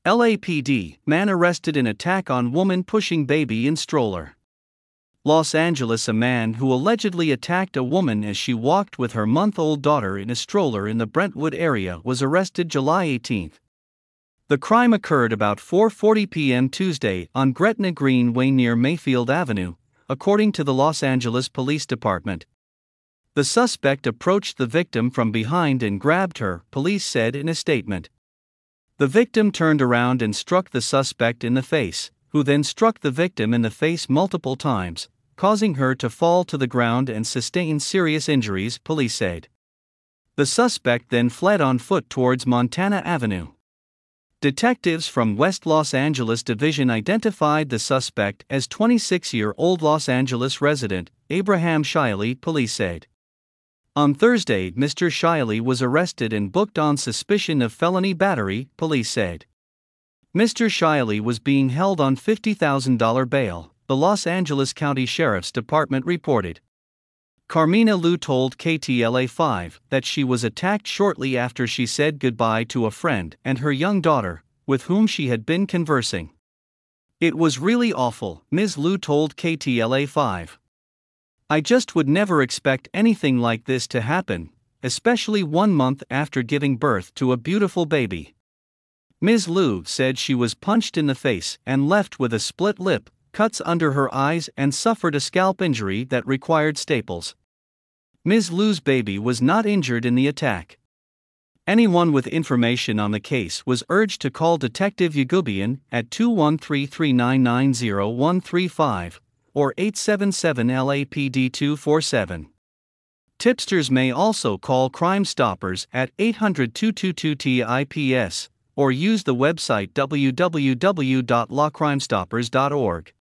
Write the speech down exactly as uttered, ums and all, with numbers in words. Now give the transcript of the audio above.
L A P D, man arrested in attack on woman pushing baby in stroller. Los Angeles, a man who allegedly attacked a woman as she walked with her month-old daughter in a stroller in the Brentwood area was arrested July eighteenth. The crime occurred about four forty p m Tuesday on Gretna Greenway near Mayfield Avenue, according to the Los Angeles Police Department. The suspect approached the victim from behind and grabbed her, police said in a statement. The victim turned around and struck the suspect in the face, who then struck the victim in the face multiple times, causing her to fall to the ground and sustain serious injuries, police said. The suspect then fled on foot towards Montana Avenue. Detectives from West Los Angeles Division identified the suspect as twenty-six-year-old Los Angeles resident Abraham Shiley, police said. On Thursday, Mister Shiley was arrested and booked on suspicion of felony battery, police said. Mister Shiley was being held on fifty thousand dollars bail, the Los Angeles County Sheriff's Department reported. Carmina Liu told K T L A five that she was attacked shortly after she said goodbye to a friend and her young daughter, with whom she had been conversing. "It was really awful," Miz Liu told K T L A five. "I just would never expect anything like this to happen, especially one month after giving birth to a beautiful baby." Miz Liu said she was punched in the face and left with a split lip, cuts under her eyes, and suffered a scalp injury that required staples. Miz Liu's baby was not injured in the attack. Anyone with information on the case was urged to call Detective Yagubian at two one three, three nine nine, zero one three five or eight seven seven L A P D two four seven. Tipsters may also call Crime Stoppers at eight hundred, two two two, T I P S or use the website w w w dot law crime stoppers dot org.